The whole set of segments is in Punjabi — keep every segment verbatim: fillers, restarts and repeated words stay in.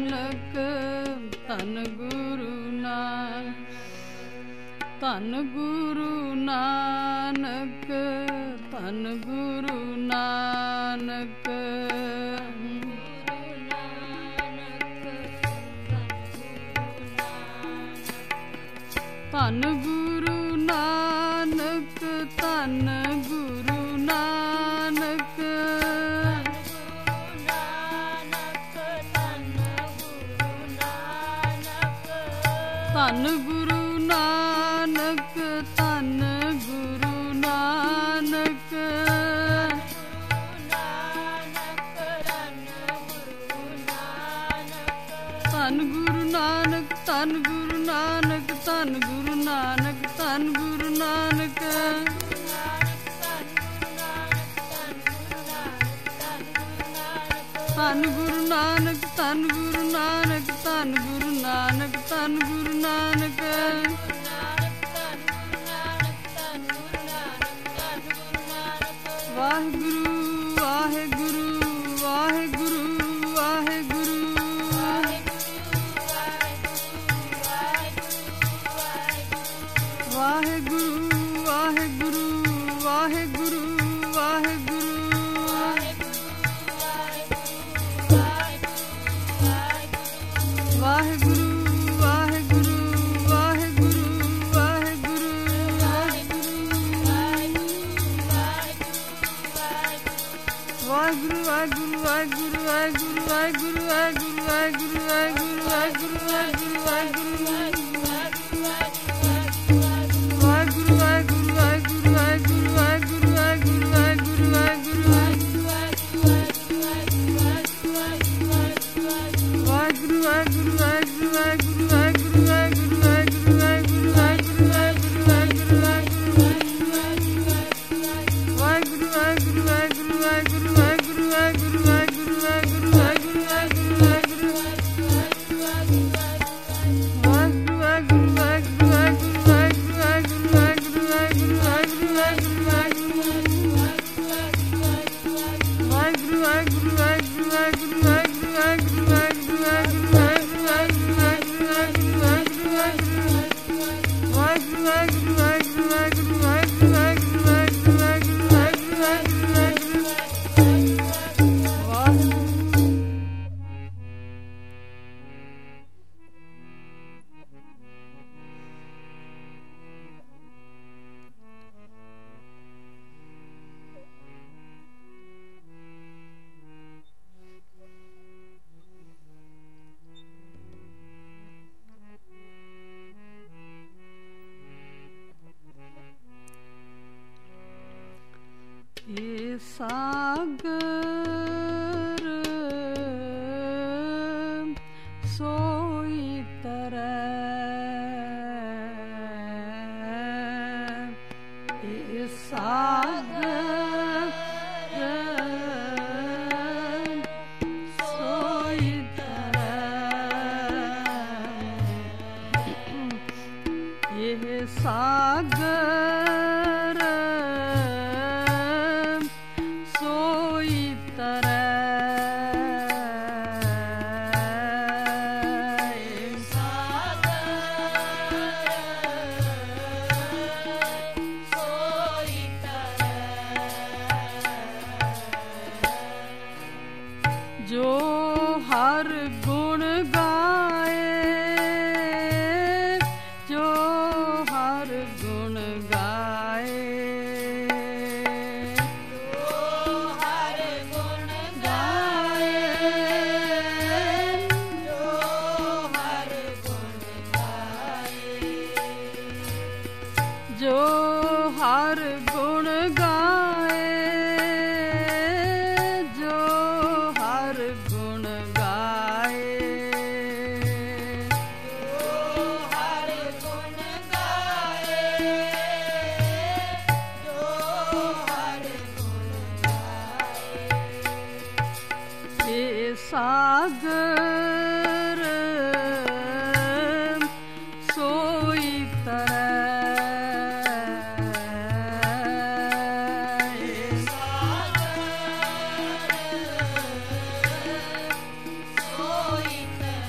ਨਾਨਕ ਧੰਨ ਗੁਰੂ ਨਾਨਕ, ਧੰਨ ਗੁਰੂ ਨਾਨਕ, ਧੰਨ ਗੁਰੂ ਨਾਨਕ, ਧੰਨ ਗੁਰੂ ਨਾਨਕ, ਧੰਨ ਗੁਰੂ ਨਾਨਕ, ਧੰਨ ਗੁਰੂ ਨਾਨਕ, ਧੰਨ ਗੁਰੂ ਨਾਨਕ, ਧੰਨ ਗੁਰੂ ਨਾਨਕ, ਧੰਨ ਗੁਰੂ ਨਾਨਕ, ਧੰਨ ਗੁਰੂ ਨਾਨਕ, ਧੰਨ ਗੁਰੂ ਨਾਨਕ, ਧੰਨ ਗੁਰੂ ਨਾਨਕ, ਧੰਨ ਗੁਰੂ ਨਾਨਕ, ਧੰਨ ਗੁਰੂ ਨਾਨਕ, ਧੰਨ ਗੁਰੂ ਨਾਨਕ, ਵਾਹਿਗੁਰੂ ਵਾਹਿਗੁਰੂ ਵਾਹਿਗੁਰੂ ਵਾਹਿਗੁਰੂ, ਵਾਹਿਗੁਰੂ ਵਾਹਿਗੁਰੂ ਵਾਹਿਗੁਰੂ ਵਾਹਿਗੁਰੂ, ਵਾਹਿਗੁਰੂ ਵਾਹਿਗੁਰੂ ਵਾਹਿਗੁਰੂ ਵਾਹਿਗੁਰੂ, ਵਾਹਿਗੁਰੂ ਵਾਹਿਗੁਰੂ ਵਾਹਿਗੁਰੂ ਵਾਹਿਗੁਰੂ ਵਾਹਿਗੁਰੂ ਵਾਹਿਗੁਰੂ ਵਾਹਿਗੁਰੂ ਵਾਹਿਗੁਰੂ ਵਾਹਿਗੁਰੂ ਵਾਹਿਗੁਰੂ ਵਾਹਿਗੁਰੂ, ਵਾਹਿਗੁਰੂ ਵਾਹਿਗੁਰੂ ਵਾਹਿਗੁਰੂ ਵਾਹਿਗੁਰੂ ਵਾਹਿਗੁਰੂ ਵਾਹਿਗੁਰੂ ਵਾਹਿਗੁਰੂ ਵਾਹਿਗੁਰੂ, ਵਾਹਿਗੁਰੂ ਵਾਹਿਗੁਰੂ ਵਾਹਿਗੁਰੂ ਵਾਹਿਗੁਰੂ ਵਾਹਿਗੁਰੂ ਵਾਹਿਗੁਰੂ ਵਾਹਿਗੁਰੂ ਵਾਹਿਗੁਰੂ ਵਾਹਿਗੁਰੂ ਵਾਹਿਗੁਰੂ ਵਾਹਿਗੁਰੂ ਵਾਹਿਗੁਰੂ, ਵਾਹਿਗੁਰੂ ਵਾਹਿਗੁਰੂ ਵਾਹਿਗੁਰੂ ਵਾਹਿਗੁਰੂ ਵਾਹਿਗੁਰੂ ਵਾਹਿਗੁਰੂ ਵਾਹਿਗੁਰੂ ਵਾਹਿਗੁਰੂ ਵਾਹਿਗੁਰੂ ਵਾਹਿਗੁਰੂ ਵਾਹਿਗੁਰੂ, ਵਾਹਿਗੁਰੂ ਵਾਹਿਗੁਰੂ ਵਾਹਿਗੁਰੂ ਵਾਹਿਗੁਰੂ ਵਾਹਿਗੁਰੂ ਵਾਹਿਗੁਰੂ ਵਾਹਿਗੁਰੂ ਵਾਹਿਗੁਰੂ ਵਾਹਿਗੁਰੂ ਵਾਹਿਗੁਰੂ ਵਾਹਿਗੁਰੂ, ਵਾਹਿਗੁਰੂ ਵਾਹਿਗੁਰੂ ਵਾਹਿਗੁਰੂ ਵਾਹਿਗੁਰੂ ਵਾਹਿਗੁਰੂ ਵਾਹਿਗੁਰੂ ਵਾਹਿਗੁਰੂ ਵਾਹਿਗੁਰੂ ਵਾਹਿਗੁਰੂ ਵਾਹਿਗੁਰੂ ਵਾਹਿਗੁਰੂ ਵਾਹਿਗੁਰੂ ਵਾਹਿਗੁਰੂ ਵਾਹਿਗੁਰੂ ਵਾਹਿਗੁਰੂ ਵਾਹਿਗੁਰੂ ਵਾਹਿਗੁਰੂ ਵਾਹਿਗੁਰੂ ਵਾਹਿਗੁਰੂ, ਇਹ ਸਾਗਰ ਸੋਈ ਤਰੈ, ਇਹ ਸਾਗਰ ਸੋਈ ਤਰੈ, ਇਹ ਸਾਗਰ ਸੋਈ ਤਰੈ, ਇਹ ਸਾਗਰ ਸੋਈ ਤਰੈ, ਜੋ ਹਰ ਗੁਣ ਗਾਏ, ਜੋ ਹਰ ਗੁਣ ਗਾਏ, ਜੋ ਹਰ ਗੁਣ ਗਾਏ, ਜੋ ਹਰ ਗੁਣ ਗਾਏ, ਜੋ ਹਰ ਗੁਣ ਗਾਏ, ਜੋ ਹਰ ਗੁਣ ਗਾਏ, ਇਹ ਸਾਗਰ ਸੋਈ ਤਰੈ, ਸੋਈ ਤਰੈ,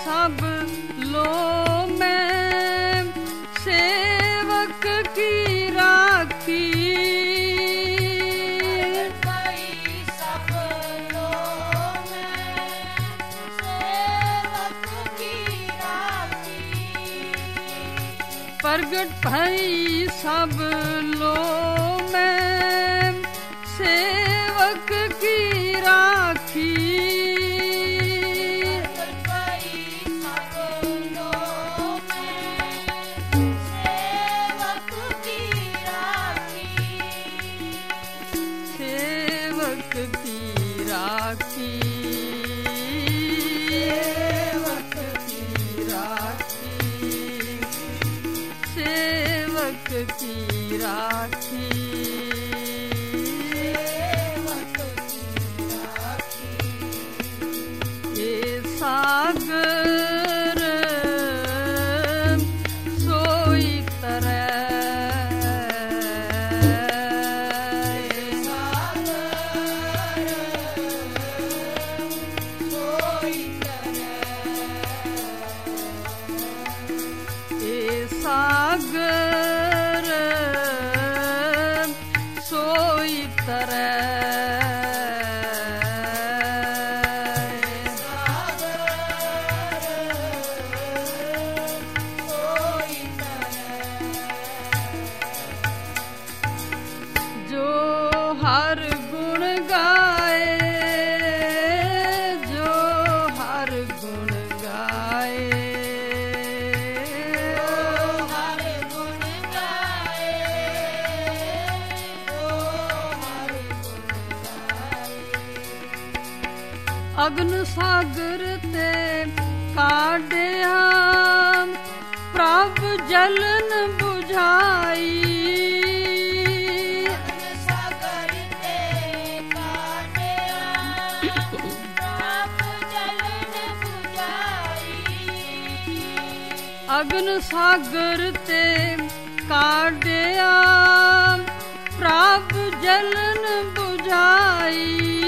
सब लो मैं सेवक की राखी। प्रगट भई सब लो मैं सेवक की राखी। सेवक की राखी, सेवक की राखी, सेवक की राखी, सेवक की राखी। ये सागर सोई तरह, सागर सोई तरह, जो हर गुण गाए, जो हर गुण गाए, अग्न सागर ते काढ़िया प्रभ जलन बुझाई। अग्न सागर ते काढ़िया प्रभ जलन बुझाई। अग्न सागर ते काढ़िया प्रभ जलन बुझाई।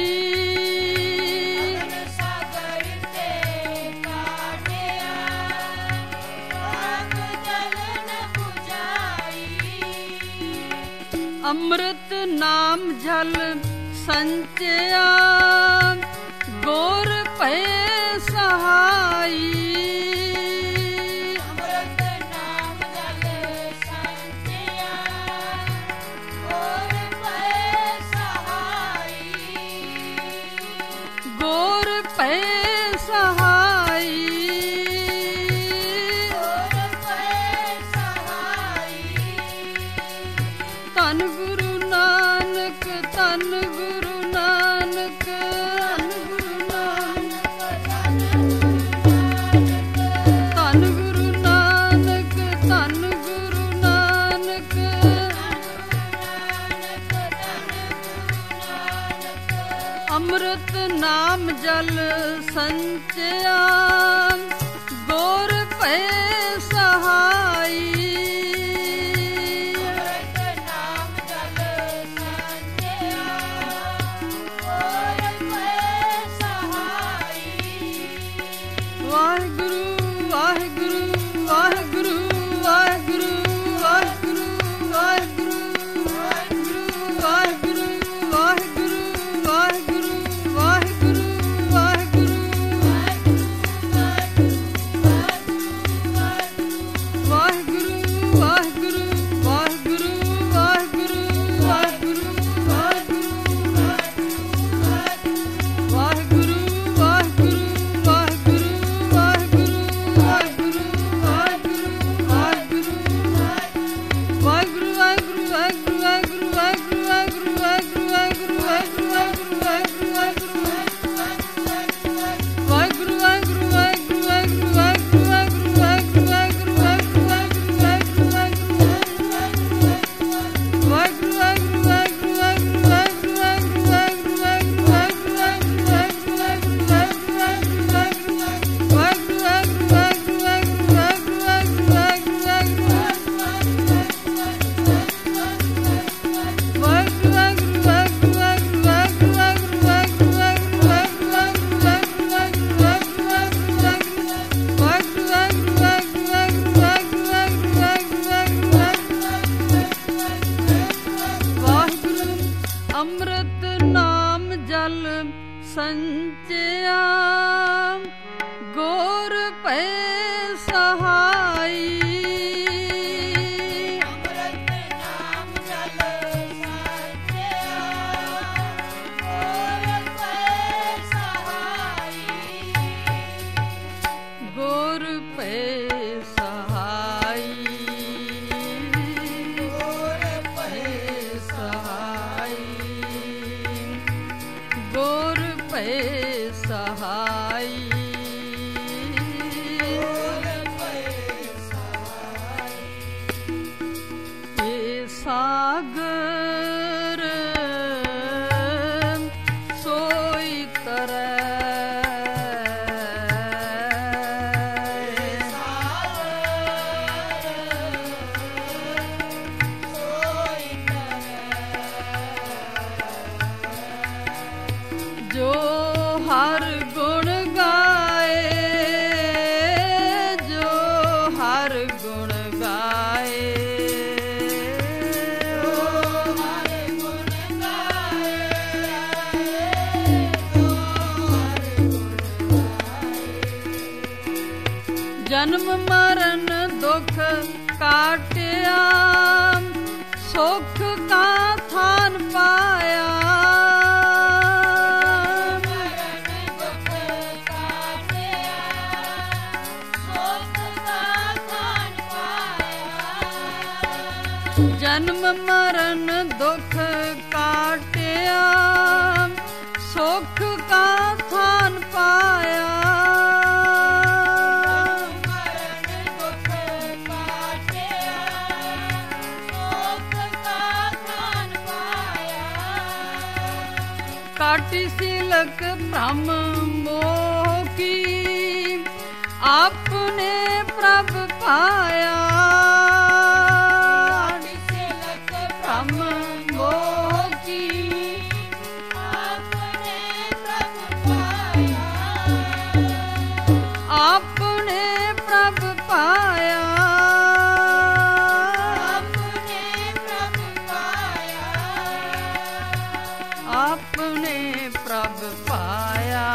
अमृत नाम जल संचया गोर पे सहाई। अमृत नाम जल संचया गोर पे सहाई। गोर पे सहाई, गोर पे सहाई। तन गुरु नानक, तन गुरु नानक, तन गुरु नानक, तन गुरु नानक। अमृत नाम जल संचया गोर पे सहाई। वाहिगुरु वाहिगुरु वाहिगुरु वाहिगुरु वाहिगुरु वाहिगुरु वाहिगुरु वाहिगुरु वाहिगुरु वाहिगुरु वाहिगुरु वाहिगुरु ਹਰ ਗੁਣ ਗਾਏ। ਜਨਮ ਮਰਨ ਦੁਖ ਕਾਟਿਆ, ਸੁਖ ਕਾ ਥਾਨ ਪਾਇਆ। ਜਨਮ ਮਰਨ ਦੁਖ ਕਾਟਿਆ, ਸੁਖ ਕਾ ਥਾਨ ਪਾਇਆ। काटी सिलक भ्रम मोह की, आपने प्रभ पाया। काटी सिलक भ्रम मोह की, आपने प्रभ पाया। आपने प्रभ पाया। आपने प्रभ पाया।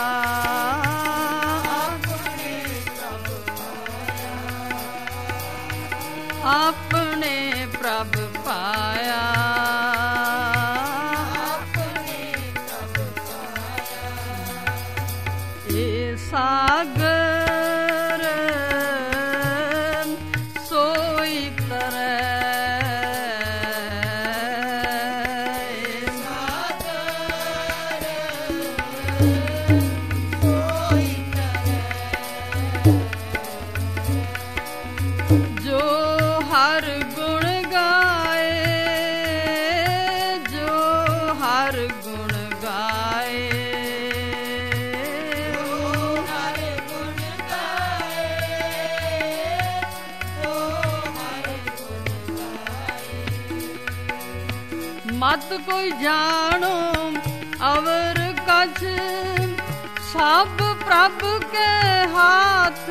आपने प्रभ पाया। ये सागर सोई तरह, जो हर गुण गाए, जो हर गुण गाए। जो हर गुण गाए, जो हर गुण गाए। मत कोई जानो अवर कछ, सब प्रभ के हाथ।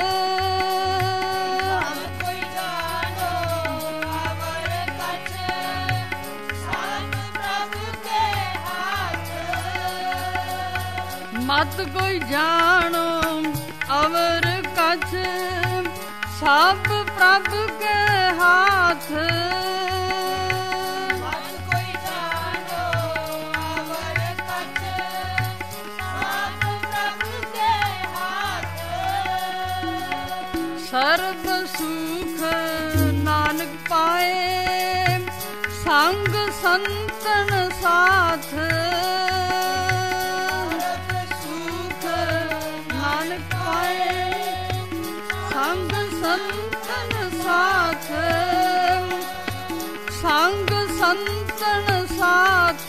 मत कोई जानो अवर कछ, सब प्रभ के हाथ। मत कोई जानो अवर कछ, सब प्रभ के हाथ। सर्ब सुख नानक पाए, संग संतन साथ। संग संतन साथ, संग संतन साथ।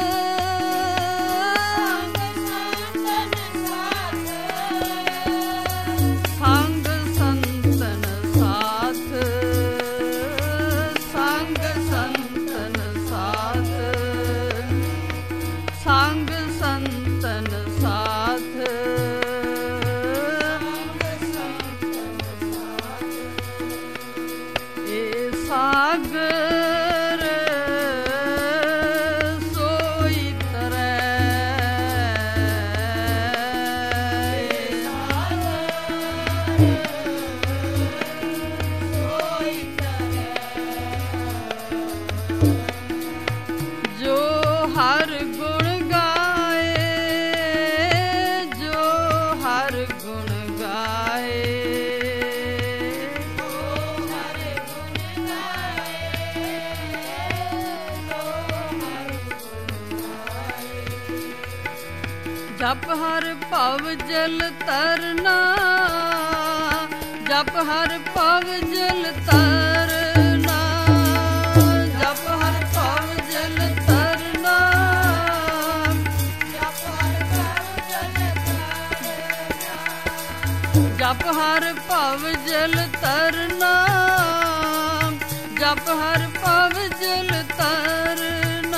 संग संतन साथ, संग संतन साथ, संग संतन साथ। सागर सोई तरह, जो हर गुण गाए, जो हर गुण गाए। जप हर भव जल तरना, जप हर भव जल तरना, जप हर भव जल तरना। जप हर भव जल तरना, जप हर भव जल तरना।